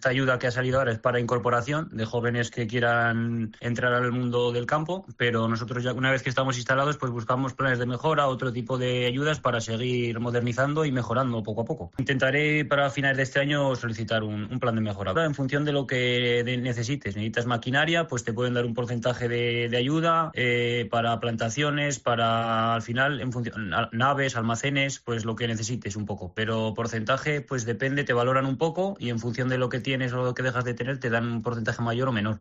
esta ayuda que ha salido ahora es para incorporación de jóvenes que quieran entrar al mundo del campo, pero nosotros ya una vez que estamos instalados pues buscamos planes de mejora, otro tipo de ayudas para seguir modernizando y mejorando poco a poco. Intentaré para finales de este año solicitar un plan de mejora. Ahora, en función de lo que necesitas maquinaria, pues te pueden dar un porcentaje de ayuda para plantaciones, para al final en función naves, almacenes, pues lo que necesites un poco, pero porcentaje pues depende, te valoran un poco y en función de lo que tienes o lo que dejas de tener te dan un porcentaje mayor o menor.